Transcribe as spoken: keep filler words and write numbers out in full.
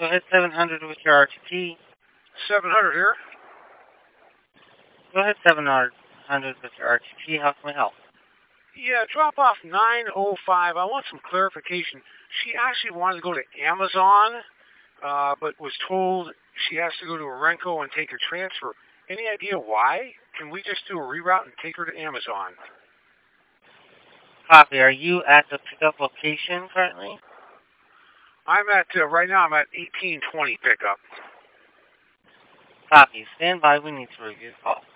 Go ahead, seven hundred with your R T P. seven hundred here. Go ahead, seven hundred with your R T P. How can we help? Yeah, drop off nine oh five. I want some clarification. She actually wanted to go to Amazon, uh, but was told she has to go to Renko and take her transfer. Any idea why? Can we just do a reroute and take her to Amazon? Copy. Are you at the pickup location currently? I'm at, uh, right now I'm at eighteen twenty pickup. Copy. Stand by. We need to review the call.